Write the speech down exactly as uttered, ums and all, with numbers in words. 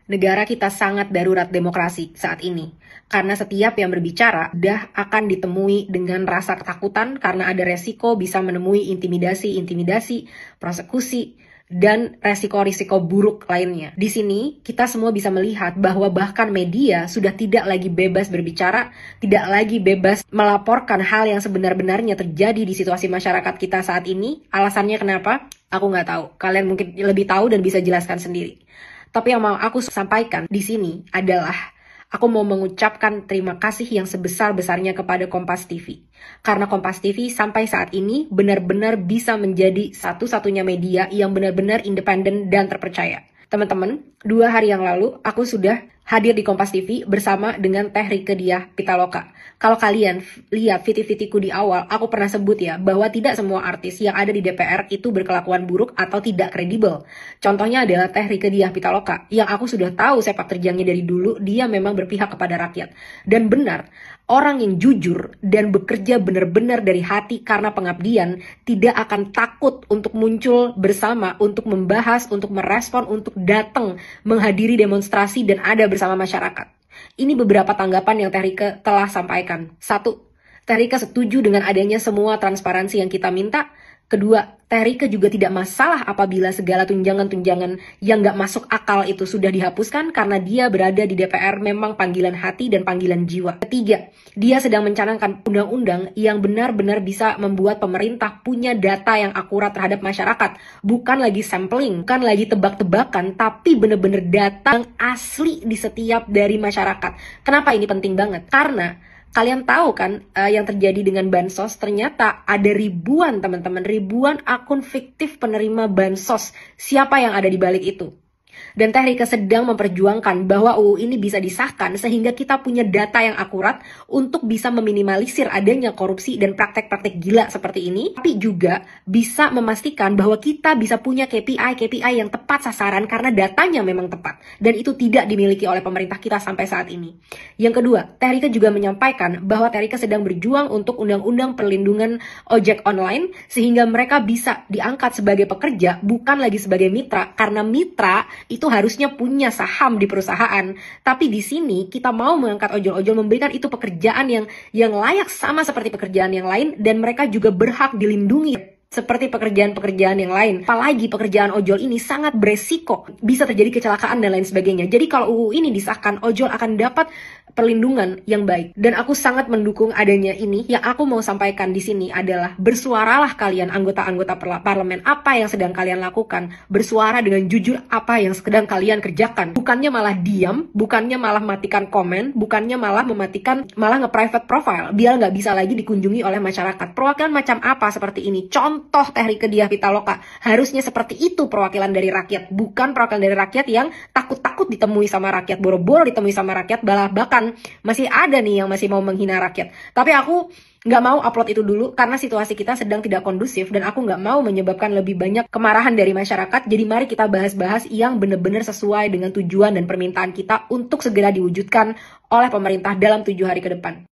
Negara kita sangat darurat demokrasi saat ini. Karena setiap yang berbicara dah akan ditemui dengan rasa ketakutan karena ada resiko bisa menemui intimidasi-intimidasi, persekusi, dan resiko-risiko buruk lainnya. Di sini, kita semua bisa melihat bahwa bahkan media sudah tidak lagi bebas berbicara, tidak lagi bebas melaporkan hal yang sebenar-benarnya terjadi di situasi masyarakat kita saat ini. Alasannya kenapa? Aku nggak tahu. Kalian mungkin lebih tahu dan bisa jelaskan sendiri. Tapi yang mau aku sampaikan di sini adalah aku mau mengucapkan terima kasih yang sebesar-besarnya kepada Kompas T V. Karena Kompas T V sampai saat ini benar-benar bisa menjadi satu-satunya media yang benar-benar independen dan terpercaya. Teman-teman, dua hari yang lalu aku sudah hadir di Kompas T V bersama dengan Teh Rieke Diah Pitaloka. Kalau kalian lihat viti-vitiku di awal, aku pernah sebut ya bahwa tidak semua artis yang ada di D P R itu berkelakuan buruk atau tidak kredibel. Contohnya adalah Teh Rieke Diah Pitaloka yang aku sudah tahu sepak terjangnya dari dulu, dia memang berpihak kepada rakyat. Dan benar, orang yang jujur dan bekerja benar-benar dari hati karena pengabdian tidak akan takut untuk muncul bersama, untuk membahas, untuk merespon, untuk datang menghadiri demonstrasi dan ada bersama masyarakat. Ini beberapa tanggapan yang Teh Rieke telah sampaikan. Satu, Teh Rieke setuju dengan adanya semua transparansi yang kita minta. Kedua, Teh Rieke juga tidak masalah apabila segala tunjangan-tunjangan yang gak masuk akal itu sudah dihapuskan karena dia berada di D P R memang panggilan hati dan panggilan jiwa. Ketiga, dia sedang mencanangkan undang-undang yang benar-benar bisa membuat pemerintah punya data yang akurat terhadap masyarakat. Bukan lagi sampling, bukan lagi tebak-tebakan, tapi benar-benar data yang asli di setiap dari masyarakat. Kenapa ini penting banget? Karena kalian tahu kan uh, yang terjadi dengan bansos, ternyata ada ribuan teman-teman, ribuan akun fiktif penerima bansos. Siapa yang ada di balik itu? Dan Teh Rieke sedang memperjuangkan bahwa U U ini bisa disahkan sehingga kita punya data yang akurat untuk bisa meminimalisir adanya korupsi dan praktek-praktek gila seperti ini. Tapi juga bisa memastikan bahwa kita bisa punya K P I-K P I yang tepat sasaran karena datanya memang tepat. Dan itu tidak dimiliki oleh pemerintah kita sampai saat ini. Yang kedua, Teh Rieke juga menyampaikan bahwa Teh Rieke sedang berjuang untuk undang-undang perlindungan ojek online sehingga mereka bisa diangkat sebagai pekerja bukan lagi sebagai mitra, karena mitra itu harusnya punya saham di perusahaan. Tapi di sini kita mau mengangkat ojol-ojol, memberikan itu pekerjaan yang yang layak sama seperti pekerjaan yang lain dan mereka juga berhak dilindungi seperti pekerjaan-pekerjaan yang lain. Apalagi pekerjaan ojol ini sangat beresiko, bisa terjadi kecelakaan dan lain sebagainya. Jadi kalau U U ini disahkan, ojol akan dapat perlindungan yang baik. Dan aku sangat mendukung adanya ini. Yang aku mau sampaikan di sini adalah bersuaralah kalian anggota-anggota parlemen, apa yang sedang kalian lakukan. Bersuara dengan jujur apa yang sedang kalian kerjakan. Bukannya malah diam, bukannya malah matikan komen, bukannya malah mematikan, malah nge-private profile biar nggak bisa lagi dikunjungi oleh masyarakat. Perwakilan macam apa seperti ini? Contoh Toh Teh Rieke Diah Pitaloka harusnya seperti itu perwakilan dari rakyat, bukan perwakilan dari rakyat yang takut-takut ditemui sama rakyat, boro-boro ditemui sama rakyat, balah bahkan masih ada nih yang masih mau menghina rakyat. Tapi aku nggak mau upload itu dulu karena situasi kita sedang tidak kondusif dan aku nggak mau menyebabkan lebih banyak kemarahan dari masyarakat. Jadi mari kita bahas-bahas yang benar-benar sesuai dengan tujuan dan permintaan kita untuk segera diwujudkan oleh pemerintah dalam tujuh hari ke depan.